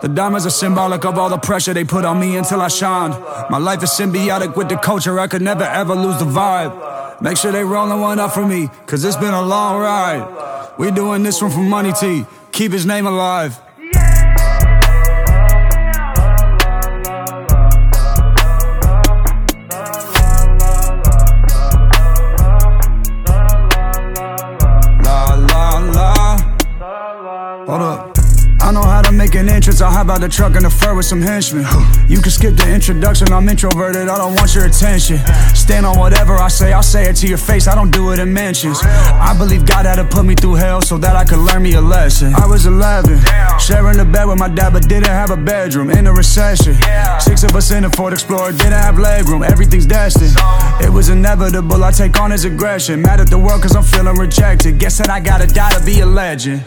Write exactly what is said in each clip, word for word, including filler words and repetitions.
The diamonds are symbolic of all the pressure they put on me until I shined. My life is symbiotic with the culture, I could never ever lose the vibe. Make sure they rollin' one up for me, cause it's been a long ride. We doing this one for Money T, keep his name alive. Hold up. I know how to make an entrance, I'll hop out the truck in the fur with some henchmen. You can skip the introduction, I'm introverted, I don't want your attention. Stand on whatever I say, I'll say it to your face, I don't do it in mentions. I believe God had to put me through hell so that I could learn me a lesson. I was eleven, sharing a bed with my dad but didn't have a bedroom. In a recession, six of us in a Ford Explorer, didn't have legroom, everything's destined. It was inevitable, I take on his aggression. Mad at the world cause I'm feeling rejected. Guess that I gotta die to be a legend.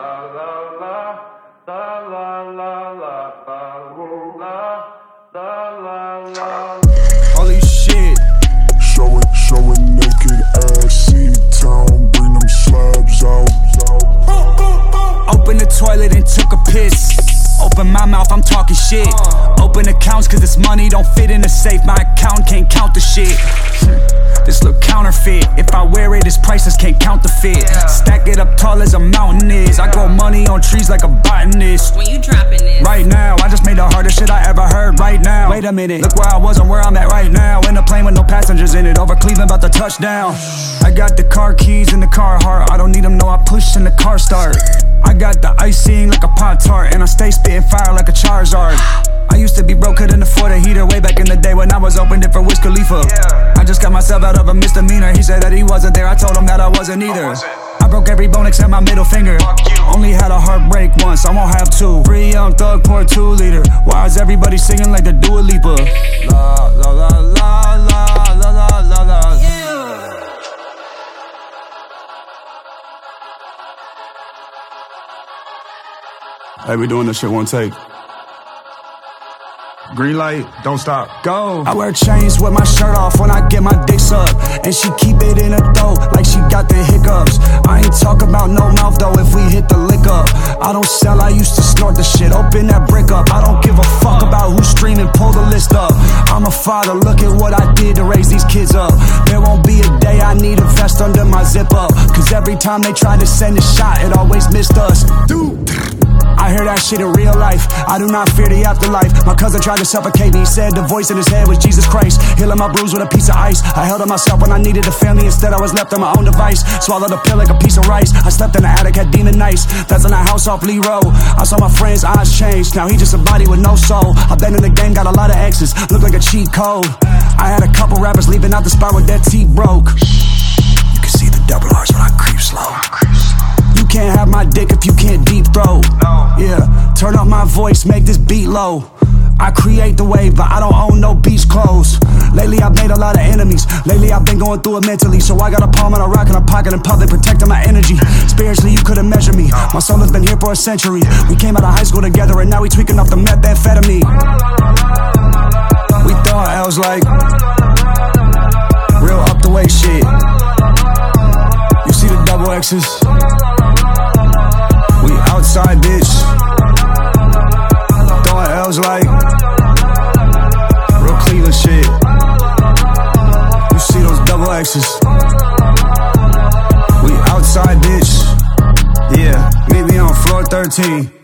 Holy shit. Show it, show it naked ass, C-Town, bring them slabs out. Open the toilet and took a piss. Open my mouth, I'm talking shit. Open accounts cause this money don't fit in the safe. My account can't count the shit. This look counterfeit. If I wear it, it's priceless, can't count the fit. Stack it up tall as a mountain is. I grow money on trees like a botanist. When you dropping this? Right now, I just made the hardest shit I ever heard right now. Wait a minute, look where I was and where I'm at right now. In a plane with no passengers in it, over Cleveland about to touch down. I got the car keys in the car heart. I don't need them, no, I push and the car start. I got the icing like a Pop-Tart, and I stay spitting fire like a Charizard. I used to be broke, couldn't afford a heater way back in the day when I was opened it for Wiz Khalifa. I just got myself out of a misdemeanor. He said that he wasn't there, I told him that I wasn't either. I broke every bone except my middle finger. Only had a heartbreak once, I won't have two. Free young thug, pour two liter. Why is everybody singing like the Dua Lipa? La la la la la la la la la. Hey, we doing this shit one take. Green light, don't stop, go. I wear chains with my shirt off when I get my dick sucked, and she keep it in her throat like she got the hiccups. I ain't talk about no mouth though if we hit the lick up. I don't sell, I used to snort the shit, open that brick up. I don't give a fuck about who's streaming, pull the list up. I'm a father, look at what I did to raise these kids up. There won't be a day I need a vest under my zip up, cause every time they try to send a shot, it always missed us. Dude, I hear that shit in real life. I do not fear the afterlife. My cousin tried to suffocate me. He said the voice in his head was Jesus Christ. Healing my bruise with a piece of ice. I held on myself when I needed a family. Instead I was left on my own device. Swallowed a pill like a piece of rice. I slept in the attic, had demon nights. That's in a house off Lee Road. I saw my friend's eyes change. Now he just a body with no soul. I've been in the game, got a lot of exes. Look like a cheat code. I had a couple rappers leaving out the spot with their teeth broke. You can see the double R's when I creep slow. You can't have my dick if you can't deep throat. Yeah, turn up my voice, make this beat low. I create the wave, but I don't own no beach clothes. Lately I've made a lot of enemies. Lately I've been going through it mentally. So I got a palm and a rock in a pocket in public, protecting my energy. Spiritually you couldn't measure me. My soul has been here for a century. We came out of high school together and now we tweaking off the methamphetamine. We throwing L's like real up the way shit. You see the double X's? We outside, bitch. Throwing L's like real Cleveland shit. You see those double X's? We outside, bitch. Yeah, meet me on floor thirteen.